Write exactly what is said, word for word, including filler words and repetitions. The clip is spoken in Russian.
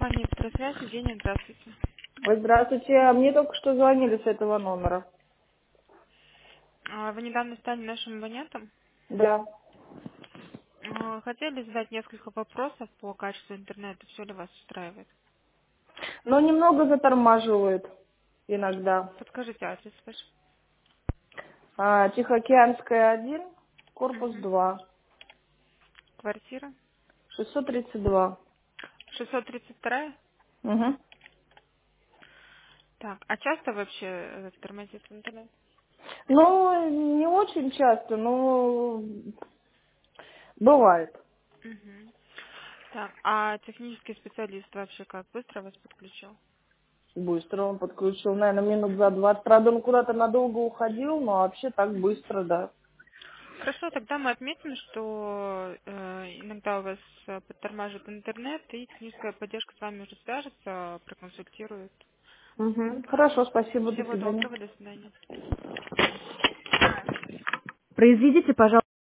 Компания «Экстрасвязь», Евгения, здравствуйте. Ой, здравствуйте. А мне только что звонили с этого номера. А, Вы недавно стали нашим абонентом. Да. А, Хотели задать несколько вопросов по качеству интернета. Все ли вас устраивает? Но немного затормаживают иногда. Подскажите адрес ваш. А, Тихоокеанская один, корпус Угу. два, Квартира. шестьсот тридцать два. шестьсот тридцать два. Угу. Так, а часто вообще э, тормозит интернет? Ну, не очень часто, но бывает. Угу. Так, а технический специалист вообще как? Быстро вас подключил? Быстро он подключил, наверное, минут за двадцать. Правда, он куда-то надолго уходил, но вообще так быстро, да. Хорошо, тогда мы отметим, что э, иногда у вас э, подтормаживает интернет, и техническая поддержка с вами уже свяжется, проконсультирует. Угу. Хорошо, спасибо, до Всего свидания. доброго, до свидания. Произведите, пожалуйста.